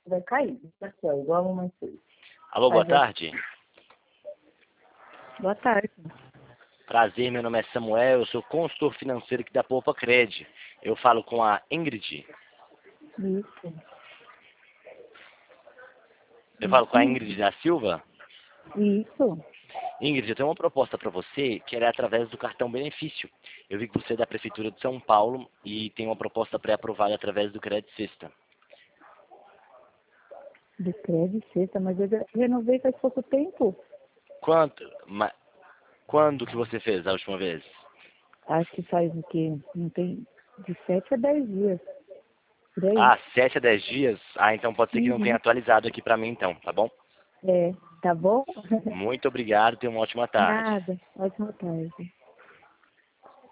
vai cair. Tá só, igual a mamãe fez. Alô, boa tarde. Boa tarde. Prazer, meu nome é Samuel, eu sou consultor financeiro aqui da Poupa Cred. Eu falo com a Ingrid. Isso. Eu falo com a Ingrid da Silva. Isso. Ingrid, eu tenho uma proposta para você, que é através do cartão benefício. Eu vi que você é da Prefeitura de São Paulo e tem uma proposta pré-aprovada através do Crédito Sexta. Do crédito, sexta, mas eu já renovei faz pouco tempo. Quando que você fez a última vez? Acho que faz o quê? Não tem de 7 a 10 dias. Por aí. 7 a 10 dias? Então pode ser que não tenha Uhum. atualizado aqui para mim então, tá bom? É, tá bom? Muito obrigado, tenha uma ótima tarde. Nada. Ótima tarde.